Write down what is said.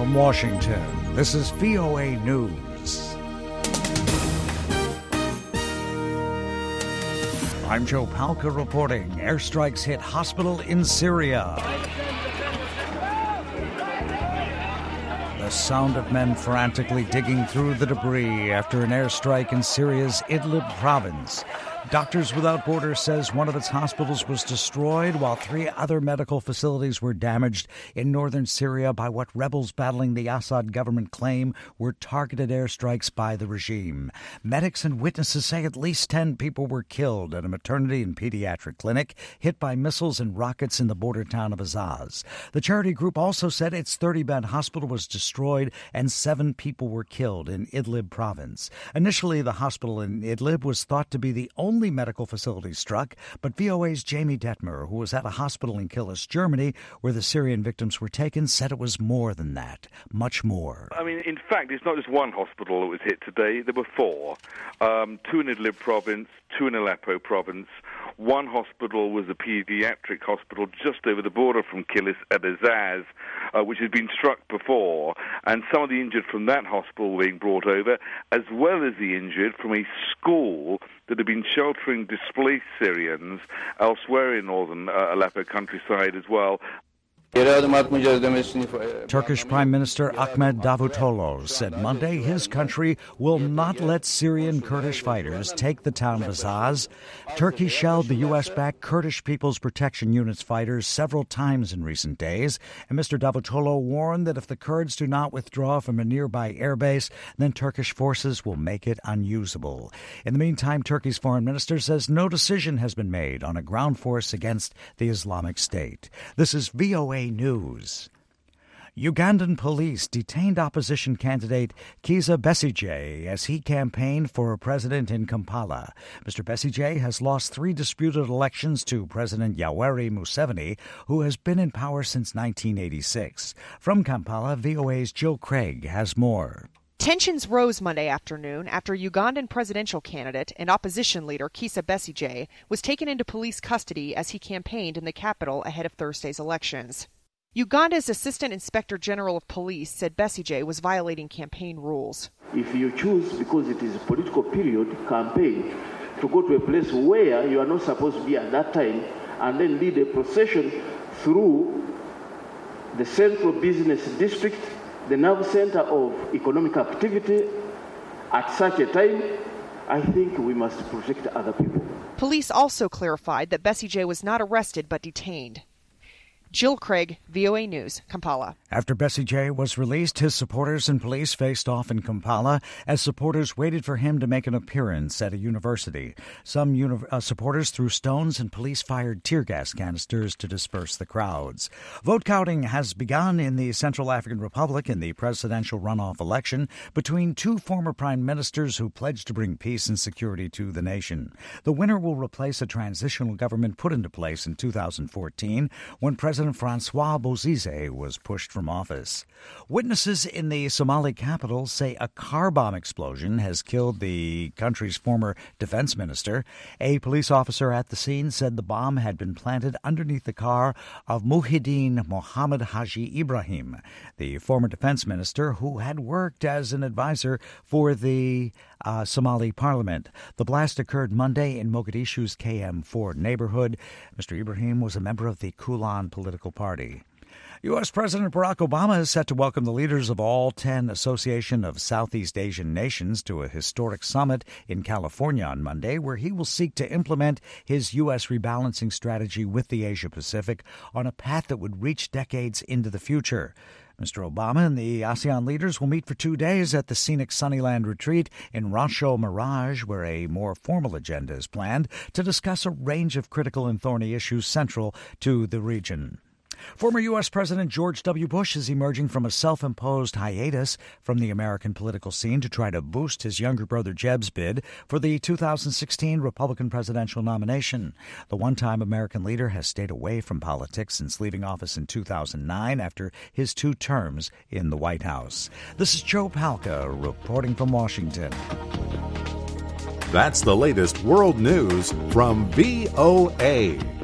From Washington, this is VOA News. I'm Joe Palca reporting. Airstrikes hit hospital in Syria. The sound of men frantically digging through the debris after an airstrike in Syria's Idlib province. Doctors Without Borders says one of its hospitals was destroyed while 3 other medical facilities were damaged in northern Syria by what rebels battling the Assad government claim were targeted airstrikes by the regime. Medics and witnesses say at least 10 people were killed at a maternity and pediatric clinic hit by missiles and rockets in the border town of Azaz. The charity group also said its 30-bed hospital was destroyed and 7 people were killed in Idlib province. Initially, the hospital in Idlib was thought to be the only medical facility struck, but VOA's Jamie Detmer, who was at a hospital in Kilis, Germany, where the Syrian victims were taken, said it was more than that, much more. I mean, in fact, it's not just one hospital that was hit today. There were 4, 2 in Idlib province, 2 in Aleppo province. One hospital was a pediatric hospital just over the border from Kilis at Azaz, which had been struck before, and some of the injured from that hospital were being brought over, as well as the injured from a school that had been sheltering displaced Syrians elsewhere in northern Aleppo countryside as well. Turkish Prime Minister Ahmet Davutoglu said Monday his country will not let Syrian Kurdish fighters take the town of Azaz. Turkey shelled the U.S.-backed Kurdish People's Protection Unit's fighters several times in recent days, and Mr. Davutoglu warned that if the Kurds do not withdraw from a nearby airbase, then Turkish forces will make it unusable. In the meantime, Turkey's foreign minister says no decision has been made on a ground force against the Islamic State. This is VOA News. Ugandan police detained opposition candidate Kizza Besigye as he campaigned for president in Kampala. Mr. Besigye has lost 3 disputed elections to President Yoweri Museveni, who has been in power since 1986. From Kampala, VOA's Jill Craig has more. Tensions rose Monday afternoon after Ugandan presidential candidate and opposition leader Kizza Besigye was taken into police custody as he campaigned in the capital ahead of Thursday's elections. Uganda's Assistant Inspector General of Police said Besigye was violating campaign rules. If you choose, because it is a political period, campaign, to go to a place where you are not supposed to be at that time and then lead a procession through the central business district, the nerve center of economic activity, at such a time, I think we must protect other people. Police also clarified that Besigye was not arrested but detained. Jill Craig, VOA News, Kampala. After Besigye was released, his supporters and police faced off in Kampala as supporters waited for him to make an appearance at a university. Some supporters threw stones and police fired tear gas canisters to disperse the crowds. Vote counting has begun in the Central African Republic in the presidential runoff election between 2 former prime ministers who pledged to bring peace and security to the nation. The winner will replace a transitional government put into place in 2014 when President Francois Bozize was pushed from office. Witnesses in the Somali capital say a car bomb explosion has killed the country's former defense minister. A police officer at the scene said the bomb had been planted underneath the car of Muhyiddin Mohammed Haji Ibrahim, the former defense minister who had worked as an advisor for the Somali parliament. The blast occurred Monday in Mogadishu's KM4 neighborhood. Mr. Ibrahim was a member of the Kulan political party. U.S. President Barack Obama is set to welcome the leaders of all 10 Association of Southeast Asian Nations to a historic summit in California on Monday, where he will seek to implement his U.S. rebalancing strategy with the Asia-Pacific on a path that would reach decades into the future. Mr. Obama and the ASEAN leaders will meet for 2 days at the scenic Sunnyland Retreat in Rancho Mirage, where a more formal agenda is planned to discuss a range of critical and thorny issues central to the region. Former U.S. President George W. Bush is emerging from a self-imposed hiatus from the American political scene to try to boost his younger brother Jeb's bid for the 2016 Republican presidential nomination. The one-time American leader has stayed away from politics since leaving office in 2009 after his 2 terms in the White House. This is Joe Palca reporting from Washington. That's the latest world news from VOA.